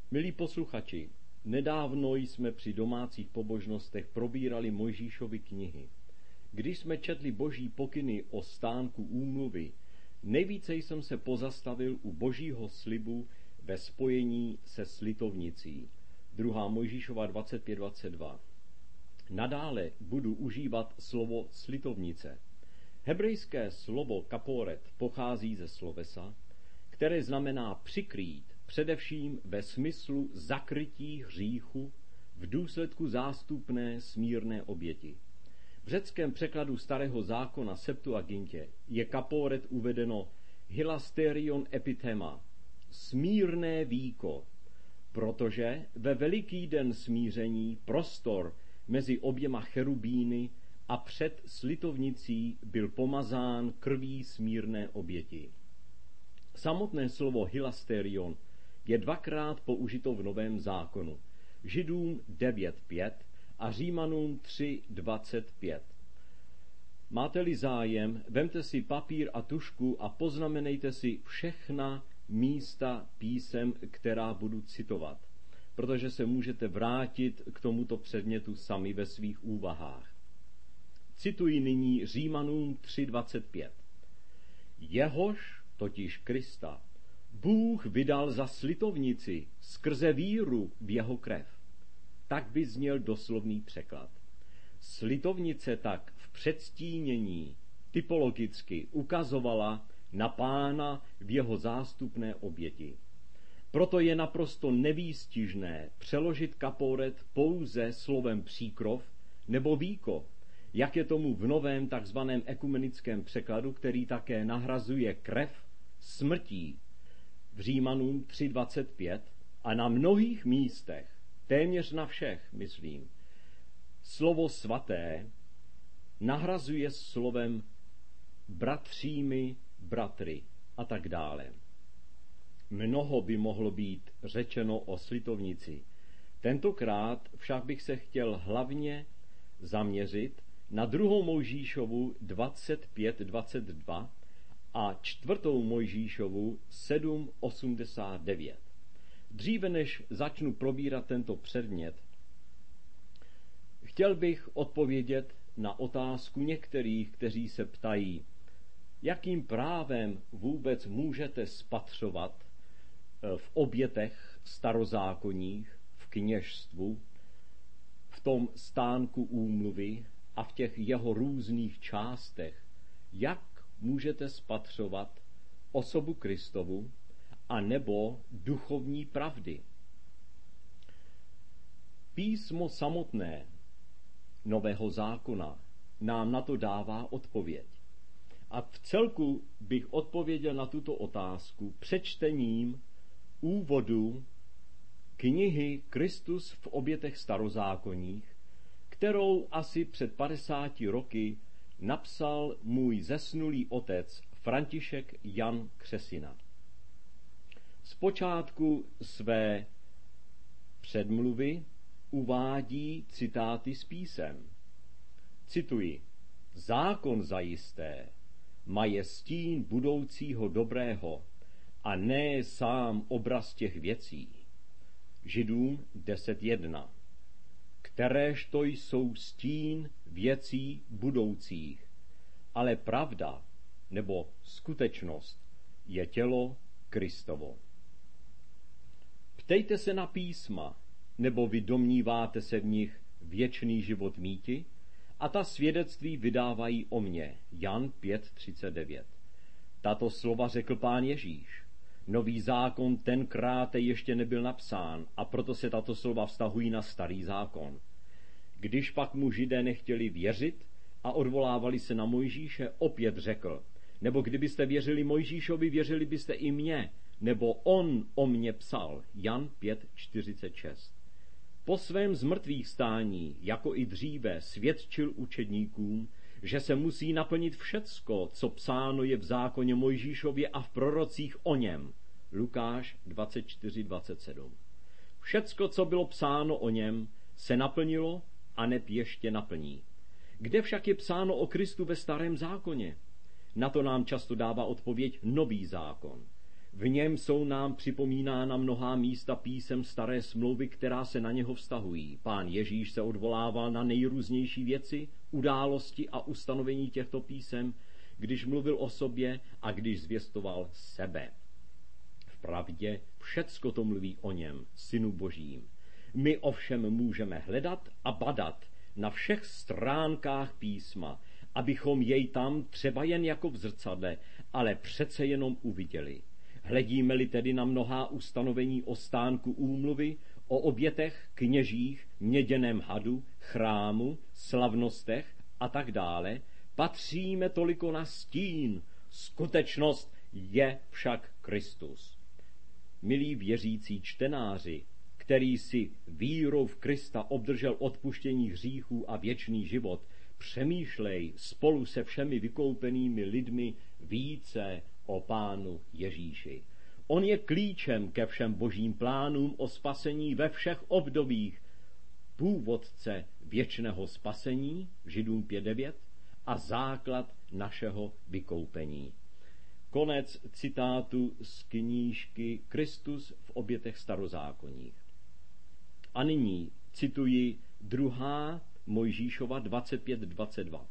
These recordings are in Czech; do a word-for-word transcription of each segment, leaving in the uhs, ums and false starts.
Milí posluchači, nedávno jsme při domácích pobožnostech probírali Mojžíšovy knihy. Když jsme četli boží pokyny o stánku úmluvy, nejvíce jsem se pozastavil u božího slibu ve spojení se slitovnicí. druhá Mojžíšova dvacet pět dvacet dva. Nadále budu užívat slovo slitovnice. Hebrejské slovo kaporet pochází ze slovesa, které znamená přikrýt, především ve smyslu zakrytí hříchu v důsledku zástupné smírné oběti. V řeckém překladu starého zákona Septuagintě je kaporet uvedeno hilasterion epithema, smírné víko, protože ve veliký den smíření prostor mezi oběma cherubíny a před slitovnicí byl pomazán krví smírné oběti. Samotné slovo hilasterion je dvakrát použito v Novém zákonu. Židům devět pět a Římanům tři dvacet pět. Máte-li zájem, vemte si papír a tužku a poznamenejte si všechna místa písem, která budu citovat, protože se můžete vrátit k tomuto předmětu sami ve svých úvahách. Cituji nyní Římanům tři dvacet pět. Jehož, totiž Krista, Bůh vydal za slitovnici skrze víru v jeho krev. Tak by zněl doslovný překlad. Slitovnice tak v předstínění typologicky ukazovala na Pána v jeho zástupné oběti. Proto je naprosto nevýstižné přeložit kaporet pouze slovem příkrov nebo víko, jak je tomu v novém takzvaném ekumenickém překladu, který také nahrazuje krev smrtí v Římanům tři dvacet pět a na mnohých místech, téměř na všech, myslím, slovo svaté nahrazuje slovem bratřími, bratry a tak dále. Mnoho by mohlo být řečeno o slitovnici. Tentokrát však bych se chtěl hlavně zaměřit na druhou Mojžíšovu dvacet pět dvacet dva a čtvrtou Mojžíšovu sedm osmdesát devět. Dříve než začnu probírat tento předmět, chtěl bych odpovědět na otázku některých, kteří se ptají, jakým právem vůbec můžete spatřovat v obětech starozákonních, v kněžstvu, v tom stánku úmluvy a v těch jeho různých částech, jak můžete spatřovat osobu Kristovu a nebo duchovní pravdy. Písmo samotné Nového zákona nám na to dává odpověď. A v celku bych odpověděl na tuto otázku přečtením úvodu knihy Kristus v obětech starozákonních, kterou asi před padesáti roky napsal můj zesnulý otec František Jan Křesina. Zpočátku své předmluvy uvádí citáty z písem. Cituji: Zákon zajisté maje stín budoucího dobrého a ne sám obraz těch věcí. Židům deset jedna. Kteréž to jsou stín věcí budoucích, ale pravda nebo skutečnost je tělo Kristovo. Ptejte se na písma, nebo vy domníváte se v nich věčný život míti? A ta svědectví vydávají o mně. Jan pět třicet devět. Tato slova řekl Pán Ježíš. Nový zákon tenkrát ještě nebyl napsán a proto se tato slova vztahují na starý zákon. Když pak mu Židé nechtěli věřit a odvolávali se na Mojžíše, opět řekl, nebo kdybyste věřili Mojžíšovi, věřili byste i mně, nebo on o mně psal. Jan pět čtyřicet šest. Po svém zmrtvýchvstání, jako i dříve, svědčil učedníkům, že se musí naplnit všecko, co psáno je v zákoně Mojžíšově a v prorocích o něm. Lukáš dvacet čtyři dvacet sedm. Všecko, co bylo psáno o něm, se naplnilo a neb ještě naplní. Kde však je psáno o Kristu ve starém zákoně? Na to nám často dává odpověď nový zákon. V něm jsou nám připomínána mnohá místa písem staré smlouvy, která se na něho vztahují. Pán Ježíš se odvolával na nejrůznější věci, události a ustanovení těchto písem, když mluvil o sobě a když zvěstoval sebe. Vpravdě všecko to mluví o něm, Synu Božím. My ovšem můžeme hledat a badat na všech stránkách písma, abychom jej tam třeba jen jako v zrcadle, ale přece jenom uviděli. Hledíme-li tedy na mnohá ustanovení o stánku úmluvy, o obětech, kněžích, měděném hadu, chrámu, slavnostech a tak dále, patříme toliko na stín. Skutečnost je však Kristus. Milí věřící čtenáři, který si vírou v Krista obdržel odpuštění hříchů a věčný život, přemýšlej spolu se všemi vykoupenými lidmi více o Pánu Ježíši. On je klíčem ke všem božím plánům o spasení ve všech obdobích, původce věčného spasení, Židům pět devět, a základ našeho vykoupení. Konec citátu z knížky Kristus v obětech starozákonních. A nyní cituji druhá Mojžíšova dvacet pět dvacet dva.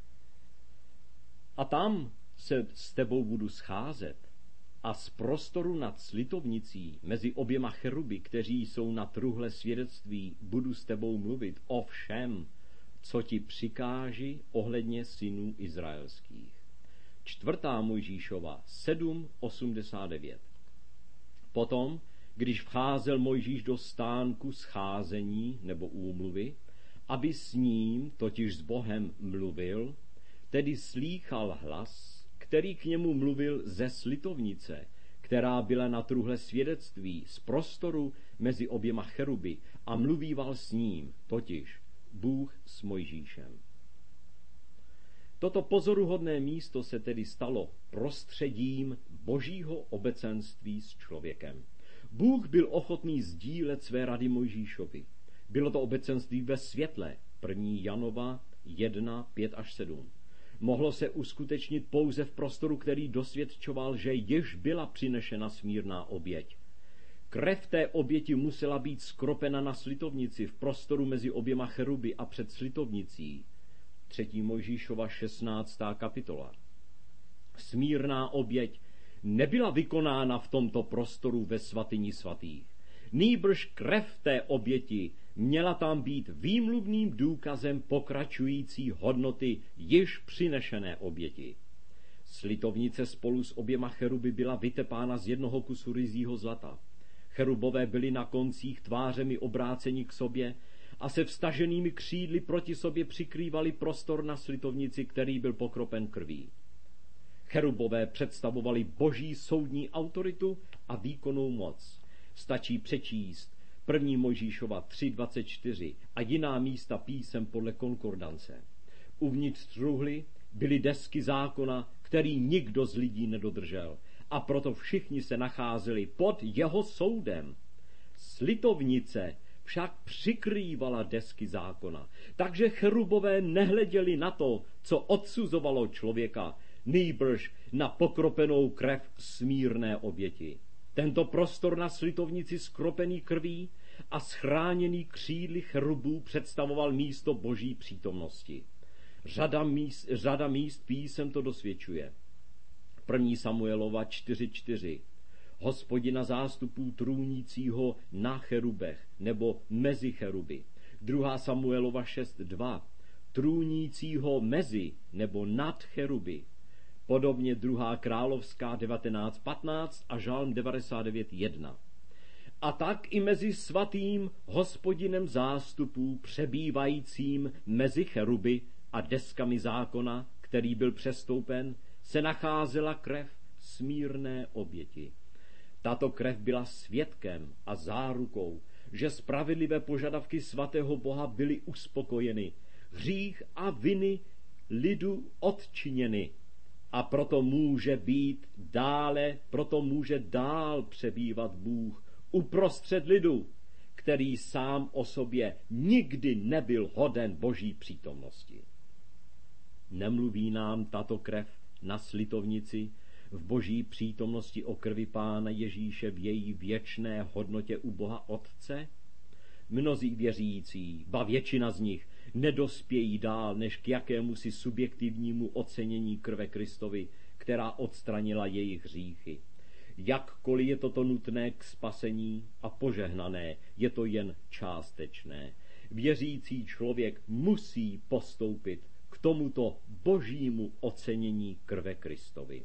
A tam se s tebou budu scházet a z prostoru nad slitovnicí mezi oběma cheruby, kteří jsou na truhle svědectví, budu s tebou mluvit o všem, co ti přikáži ohledně synů izraelských. Čtvrtá Mojžíšova sedm osmdesát devět. Potom, když vcházel Mojžíš do stánku scházení nebo úmluvy, aby s ním, totiž s Bohem, mluvil, tedy slýchal hlas, který k němu mluvil ze slitovnice, která byla na truhle svědectví z prostoru mezi oběma cheruby, a mluvíval s ním, totiž Bůh s Mojžíšem. Toto pozoruhodné místo se tedy stalo prostředím božího obecenství s člověkem. Bůh byl ochotný sdílet své rady Mojžíšovi. Bylo to obecenství ve světle, první Janova jedna, pět až sedm. Mohlo se uskutečnit pouze v prostoru, který dosvědčoval, že již byla přinešena smírná oběť. Krev té oběti musela být skropena na slitovnici v prostoru mezi oběma cheruby a před slitovnicí. třetí Mojžíšova šestnáctá kapitola. Smírná oběť nebyla vykonána v tomto prostoru ve svatyni svatých. Nýbrž krev té oběti měla tam být výmluvným důkazem pokračující hodnoty již přinešené oběti. Slitovnice spolu s oběma cheruby byla vytepána z jednoho kusu ryzího zlata. Cherubové byli na koncích tvářemi obráceni k sobě a se vstaženými křídly proti sobě přikrývali prostor na slitovnici, který byl pokropen krví. Cherubové představovali boží soudní autoritu a výkonnou moc. Stačí přečíst první Mojžíšova tři dvacet čtyři a jiná místa písem podle konkordance. Uvnitř truhly byly desky zákona, který nikdo z lidí nedodržel, a proto všichni se nacházeli pod jeho soudem. Slitovnice však přikrývala desky zákona, takže cherubové nehleděli na to, co odsuzovalo člověka, nýbrž na pokropenou krev smírné oběti. Tento prostor na slitovnici skropený krví a schráněný křídly cherubů představoval místo boží přítomnosti. Řada míst, řada míst písem to dosvědčuje. první Samuelova čtyři čtyři. Hospodina zástupů trůnícího na cherubech nebo mezi cheruby. druhá Samuelova šest dva. Trůnícího mezi nebo nad cheruby. Podobně druhá Královská devatenáct patnáct a Žalm devadesát devět jedna. A tak i mezi svatým Hospodinem zástupů přebývajícím mezi cheruby a deskami zákona, který byl přestoupen, se nacházela krev smírné oběti. Tato krev byla svědkem a zárukou, že spravedlivé požadavky svatého Boha byly uspokojeny, hřích a viny lidu odčiněny, a proto může být dále, proto může dál přebývat Bůh uprostřed lidu, který sám o sobě nikdy nebyl hoden boží přítomnosti. Nemluví nám tato krev na slitovnici v boží přítomnosti o krvi Pána Ježíše v její věčné hodnotě u Boha Otce? Mnozí věřící, ba většina z nich, nedospějí dál než k jakémusi subjektivnímu ocenění krve Kristovy, která odstranila jejich hříchy. Jakkoliv je toto nutné k spasení a požehnané, je to jen částečné. Věřící člověk musí postoupit k tomuto božímu ocenění krve Kristovy.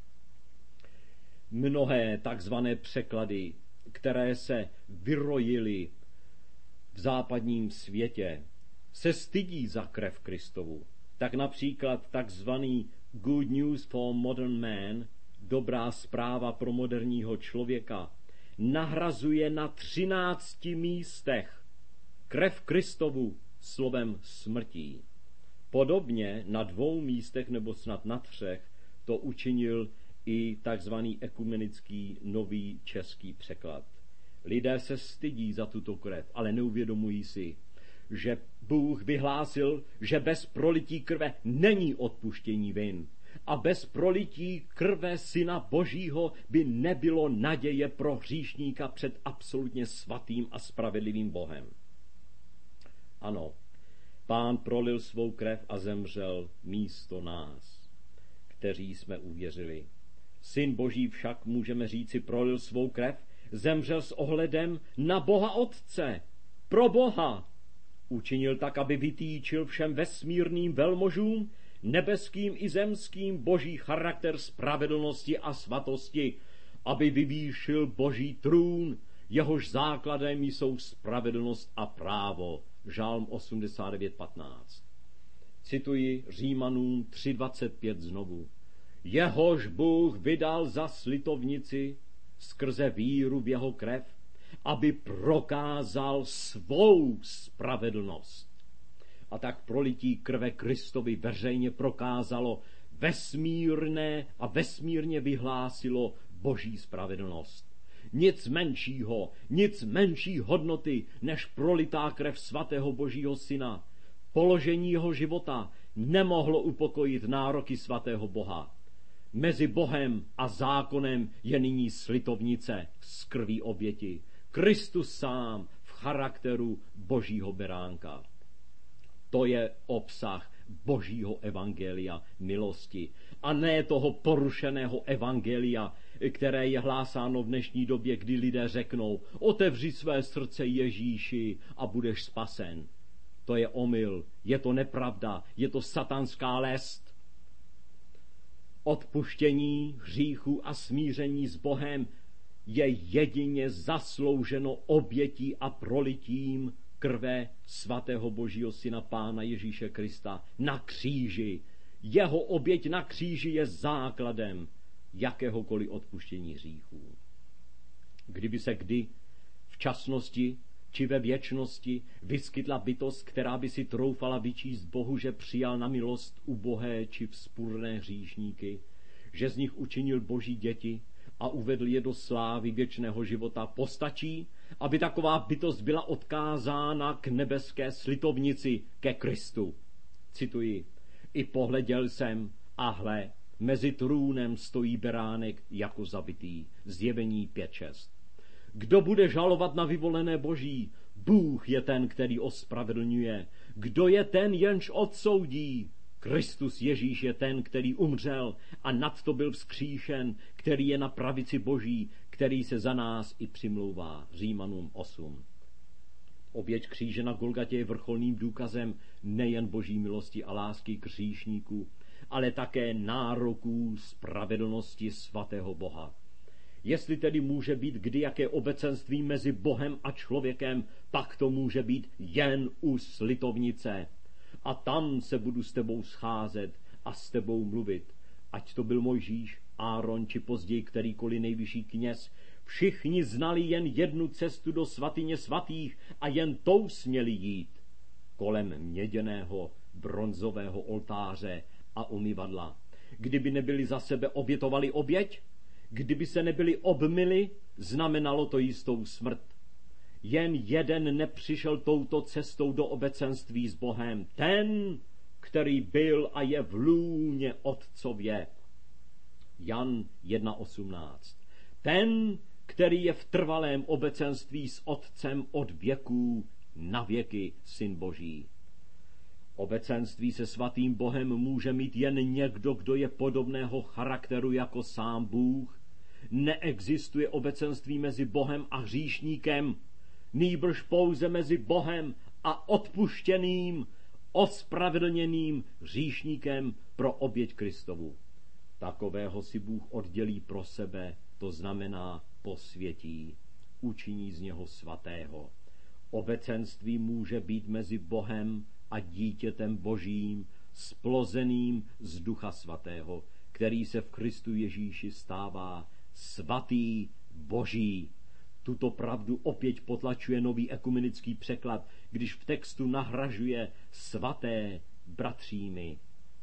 Mnohé takzvané překlady, které se vyrojily v západním světě, se stydí za krev Kristovu. Tak například takzvaný Good News for Modern Man, dobrá zpráva pro moderního člověka, nahrazuje na třinácti místech krev Kristovu slovem smrtí. Podobně na dvou místech nebo snad na třech to učinil i takzvaný ekumenický nový český překlad. Lidé se stydí za tuto krev, ale neuvědomují si, že Bůh vyhlásil, že bez prolití krve není odpuštění vin. A bez prolití krve Syna Božího by nebylo naděje pro hříšníka před absolutně svatým a spravedlivým Bohem. Ano, Pán prolil svou krev a zemřel místo nás, kteří jsme uvěřili. Syn Boží však, můžeme říci, prolil svou krev, zemřel s ohledem na Boha Otce, pro Boha. Učinil tak, aby vytýčil všem vesmírným velmožům, nebeským i zemským, boží charakter spravedlnosti a svatosti, aby vyvýšil boží trůn, jehož základem jsou spravedlnost a právo. Žálm osmdesát devět patnáct. Cituji Římanům tři dvacet pět znovu. Jehož Bůh vydal za slitovnici skrze víru v jeho krev, aby prokázal svou spravedlnost. A tak prolití krve Kristovi veřejně prokázalo vesmírné a vesmírně vyhlásilo boží spravedlnost. Nic menšího, nic menší hodnoty, než prolitá krev svatého Božího Syna, položení jeho života nemohlo upokojit nároky svatého Boha. Mezi Bohem a zákonem je nyní slitovnice z krví oběti. Kristus sám v charakteru Božího beránka. To je obsah Božího evangelia milosti a ne toho porušeného evangelia, které je hlásáno v dnešní době, kdy lidé řeknou: otevři své srdce Ježíši a budeš spasen. To je omyl, je to nepravda, je to satanská lest. Odpuštění hříchů a smíření s Bohem je jedině zaslouženo obětí a prolitím krve svatého Božího Syna Pána Ježíše Krista na kříži. Jeho oběť na kříži je základem jakéhokoliv odpuštění hříchů. Kdyby se kdy v časnosti či ve věčnosti vyskytla bytost, která by si troufala vyčíst Bohu, že přijal na milost ubohé či vzpurné hříšníky, že z nich učinil Boží děti a uvedl je do slávy věčného života, postačí, aby taková bytost byla odkázána k nebeské slitovnici, ke Kristu. Cituji: i pohleděl jsem a hle, mezi trůnem stojí beránek jako zabitý. Zjevení pět šest. Kdo bude žalovat na vyvolené Boží? Bůh je ten, který ospravedlňuje. Kdo je ten, jenž odsoudí? Kristus Ježíš je ten, který umřel a nadto byl vzkříšen, který je na pravici Boží, který se za nás i přimlouvá. Římanům osm. Oběť kříže na Golgatě je vrcholným důkazem nejen Boží milosti a lásky k hříšníku, ale také nároků spravedlnosti svatého Boha. Jestli tedy může být kdy jaké obecenství mezi Bohem a člověkem, pak to může být jen u slitovnice. A tam se budu s tebou scházet a s tebou mluvit. Ať to byl Mojžíš, Áron či později kterýkoliv nejvyšší kněz, všichni znali jen jednu cestu do svatyně svatých a jen tou směli jít. Kolem měděného, bronzového oltáře a umyvadla. Kdyby nebyli za sebe obětovali oběť, kdyby se nebyli obmyli, znamenalo to jistou smrt. Jen jeden nepřišel touto cestou do obecenství s Bohem. Ten, který byl a je v lůně Otcově. Jan jedna osmnáct. Ten, který je v trvalém obecenství s Otcem od věků na věky, Syn Boží. Obecenství se svatým Bohem může mít jen někdo, kdo je podobného charakteru jako sám Bůh. Neexistuje obecenství mezi Bohem a hříšníkem, nýbrž pouze mezi Bohem a odpuštěným, ospravedlněným hříšníkem pro oběť Kristovu. Takového si Bůh oddělí pro sebe, to znamená posvětí, učiní z něho svatého. Obecenství může být mezi Bohem a dítětem Božím, splozeným z Ducha Svatého, který se v Kristu Ježíši stává svatý Boží. Tuto pravdu opět potlačuje nový ekumenický překlad, když v textu nahražuje svaté bratřími.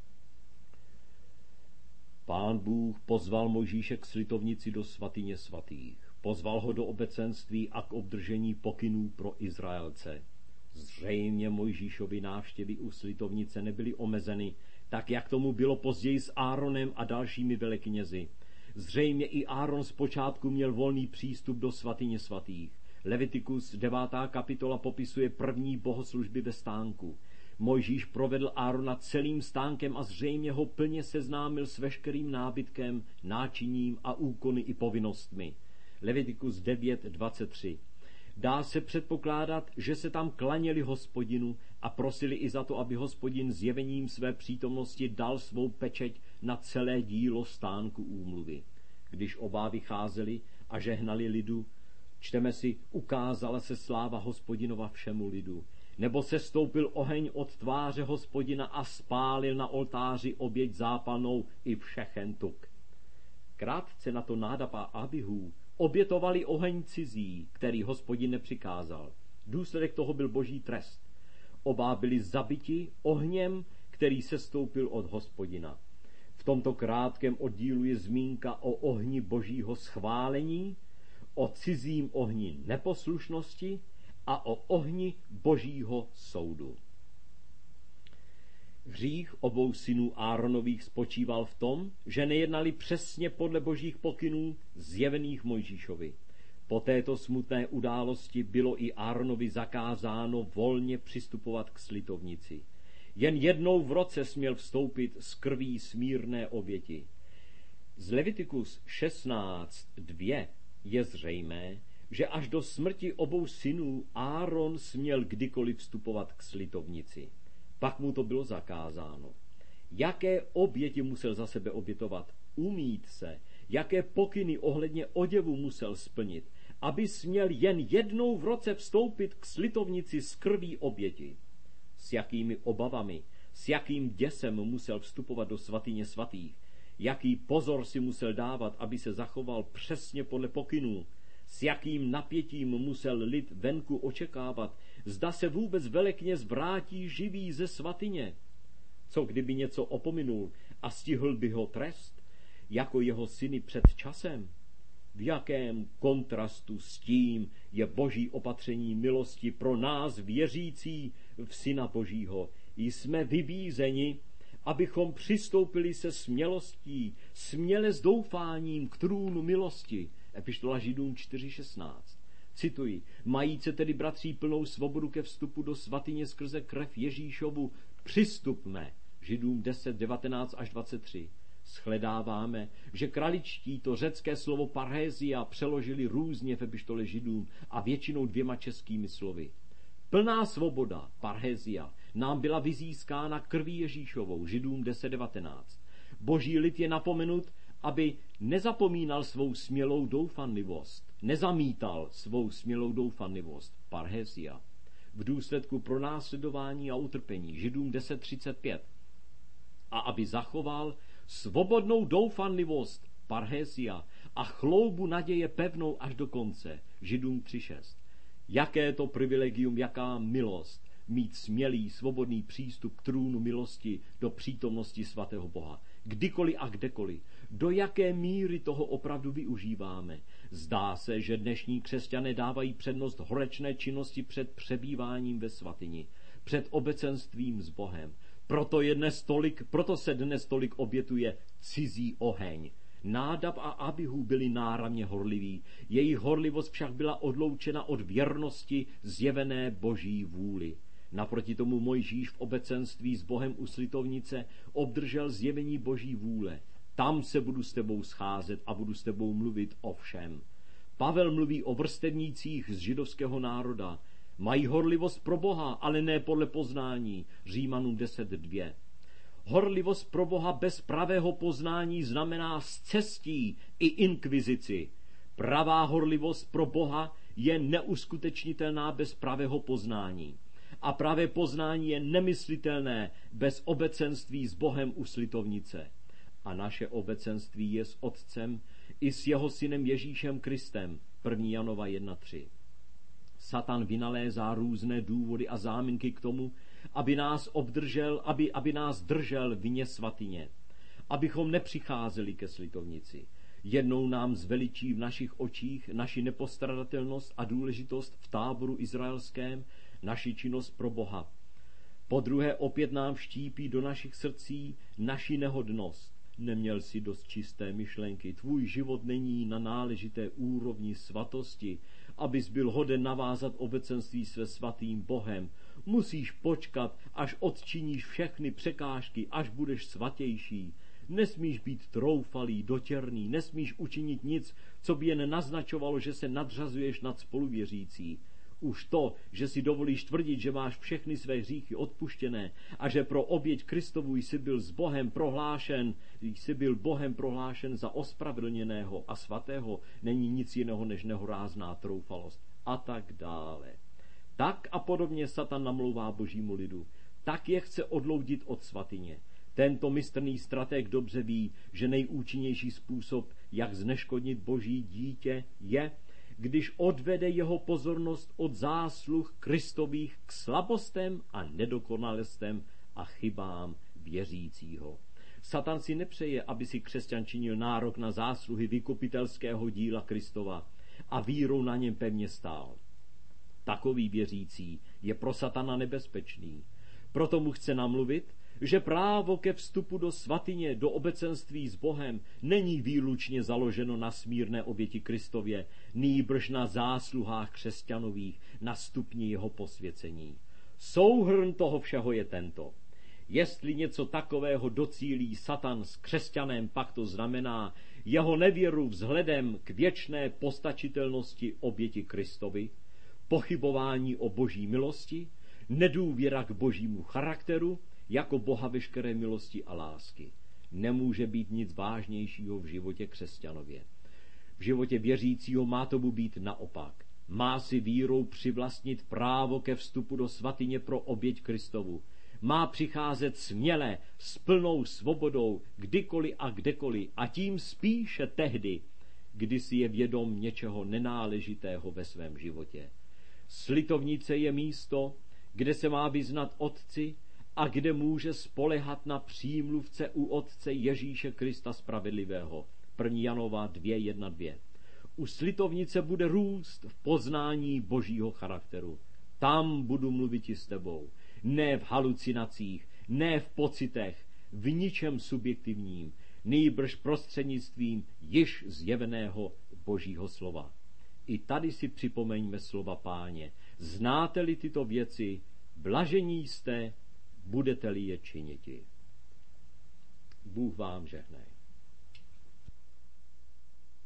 Pán Bůh pozval Mojžíše k slitovnici do svatyně svatých. Pozval ho do obecenství a k obdržení pokynů pro Izraelce. Zřejmě Mojžíšovy návštěvy u slitovnice nebyly omezeny, tak jak tomu bylo později s Áronem a dalšími veleknězi. Zřejmě i Áron zpočátku měl volný přístup do svatyně svatých. Levitikus devátá kapitola popisuje první bohoslužby ve stánku. Mojžíš provedl Árona celým stánkem a zřejmě ho plně seznámil s veškerým nábytkem, náčiním a úkony i povinnostmi. Levitikus devět dvacet tři. Dá se předpokládat, že se tam klaněli Hospodinu a prosili i za to, aby Hospodin zjevením své přítomnosti dal svou pečeť na celé dílo stánku úmluvy. Když oba vycházeli a žehnali lidu, čteme si, ukázala se sláva Hospodinova všemu lidu. Nebo se stoupil oheň od tváře Hospodina a spálil na oltáři oběť zápalnou i všechen tuk. Krátce na to Nádab a Abihu obětovali oheň cizí, který Hospodin nepřikázal. Důsledek toho byl boží trest. Oba byli zabiti ohněm, který se stoupil od Hospodina. V tomto krátkém oddílu je zmínka o ohni božího schválení, o cizím ohni neposlušnosti a o ohni božího soudu. Hřích obou synů Áronových spočíval v tom, že nejednali přesně podle božích pokynů zjevených Mojžíšovi. Po této smutné události bylo i Áronovi zakázáno volně přistupovat k slitovnici. Jen jednou v roce směl vstoupit z krví smírné oběti. Z Levitikus šestnáct dva je zřejmé, že až do smrti obou synů Áron směl kdykoliv vstupovat k slitovnici. Pak mu to bylo zakázáno. Jaké oběti musel za sebe obětovat? Umýt se. Jaké pokyny ohledně oděvu musel splnit, aby směl jen jednou v roce vstoupit k slitovnici z krví oběti? S jakými obavami, s jakým děsem musel vstupovat do svatyně svatých? Jaký pozor si musel dávat, aby se zachoval přesně podle pokynů? S jakým napětím musel lid venku očekávat, zda se vůbec velekněz vrátí živý ze svatyně? Co kdyby něco opominul a stihl by ho trest, jako jeho syny před časem? V jakém kontrastu s tím je boží opatření milosti pro nás věřící v Syna Božího. Jsme vybízeni, abychom přistoupili se smělostí, směle s doufáním k trůnu milosti. Epištola Židům čtyři šestnáct. Cituji, majíce tedy bratří plnou svobodu ke vstupu do svatyně skrze krev Ježíšovu, přistupme. Židům deset devatenáct až dvacet tři. Shledáváme, že kraličtí to řecké slovo parhézia přeložili různě v epištole Židům a většinou dvěma českými slovy. Plná svoboda, parhézia, nám byla vyzískána krví Ježíšovou, Židům deset devatenáct. Boží lid je napomenut, aby nezapomínal svou smělou doufanlivost, nezamítal svou smělou doufanlivost, parhézia, v důsledku pronásledování a utrpení, Židům deset třicet pět. A aby zachoval svobodnou doufanlivost, parhézia, a chloubu naděje pevnou až do konce, Židům tři šest. Jaké to privilegium, jaká milost, mít smělý, svobodný přístup k trůnu milosti do přítomnosti svatého Boha. Kdykoliv a kdekoliv. Do jaké míry toho opravdu využíváme? Zdá se, že dnešní křesťané dávají přednost horečné činnosti před přebýváním ve svatyni, před obecenstvím s Bohem. Proto, je dnes tolik, proto se dnes tolik obětuje cizí oheň. Nádab a Abihu byli náramně horliví, jejich horlivost však byla odloučena od věrnosti zjevené Boží vůli. Naproti tomu Mojžíš v obecenství s Bohem u slitovnice obdržel zjevení Boží vůle. Tam se budu s tebou scházet a budu s tebou mluvit o všem. Pavel mluví o vrstevnících z židovského národa. Mají horlivost pro Boha, ale ne podle poznání. Římanům deset dva. Horlivost pro Boha bez pravého poznání znamená scestí i inkvizici. Pravá horlivost pro Boha je neuskutečnitelná bez pravého poznání. A pravé poznání je nemyslitelné bez obecenství s Bohem u slitovnice. A naše obecenství je s Otcem i s jeho synem Ježíšem Kristem. první Janova jedna tři. Satan vynalézá různé důvody a záminky k tomu, aby nás obdržel, aby, aby nás držel vně svatyně, abychom nepřicházeli ke slitovnici. Jednou nám zveličí v našich očích naši nepostradatelnost a důležitost v táboru izraelském, naši činnost pro Boha. Po druhé opět nám vštípí do našich srdcí naši nehodnost. Neměl si dost čisté myšlenky, tvůj život není na náležité úrovni svatosti, abys byl hoden navázat obecenství se svatým Bohem. Musíš počkat, až odčiníš všechny překážky, až budeš svatější. Nesmíš být troufalý, dotěrný, nesmíš učinit nic, co by jen naznačovalo, že se nadřazuješ nad spoluvěřící. Už to, že si dovolíš tvrdit, že máš všechny své hříchy odpuštěné a že pro oběť Kristovu jsi byl s Bohem prohlášen, jsi byl Bohem prohlášen za ospravedlněného a svatého, není nic jiného než nehorázná troufalost a tak dále. Tak a podobně Satan namlouvá Božímu lidu. Tak je chce odloudit od svatyně. Tento mistrný stratég dobře ví, že nejúčinnější způsob, jak zneškodnit Boží dítě, je, když odvede jeho pozornost od zásluh Kristových k slabostem a nedokonalostem a chybám věřícího. Satan si nepřeje, aby si křesťan činil nárok na zásluhy vykupitelského díla Kristova a vírou na něm pevně stál. Takový věřící je pro Satana nebezpečný. Proto mu chce namluvit, že právo ke vstupu do svatyně, do obecenství s Bohem není výlučně založeno na smírné oběti Kristově, nýbrž na zásluhách křesťanových, na stupni jeho posvěcení. Souhrn toho všeho je tento. Jestli něco takového docílí Satan s křesťanem, pak to znamená jeho nevěru vzhledem k věčné postačitelnosti oběti Kristovi, pochybování o Boží milosti, nedůvěra k Božímu charakteru, jako Boha veškeré milosti a lásky. Nemůže být nic vážnějšího v životě křesťanově. V životě věřícího má tomu být naopak. Má si vírou přivlastnit právo ke vstupu do svatyně pro oběť Kristovu. Má přicházet směle, s plnou svobodou, kdykoliv a kdekoliv, a tím spíše tehdy, kdy si je vědom něčeho nenáležitého ve svém životě. Slitovnice je místo, kde se má vyznat Otci a kde může spolehat na přímluvce u Otce Ježíše Krista spravedlivého. první Janova dva jedna dva. U slitovnice bude růst v poznání Božího charakteru. Tam budu mluvit i s tebou. Ne v halucinacích, ne v pocitech, v ničem subjektivním, nýbrž prostřednictvím již zjeveného Božího slova. I tady si připomeňme slova Páně. Znáte-li tyto věci, blažení jste, budete-li je činiti. Bůh vám žehnej.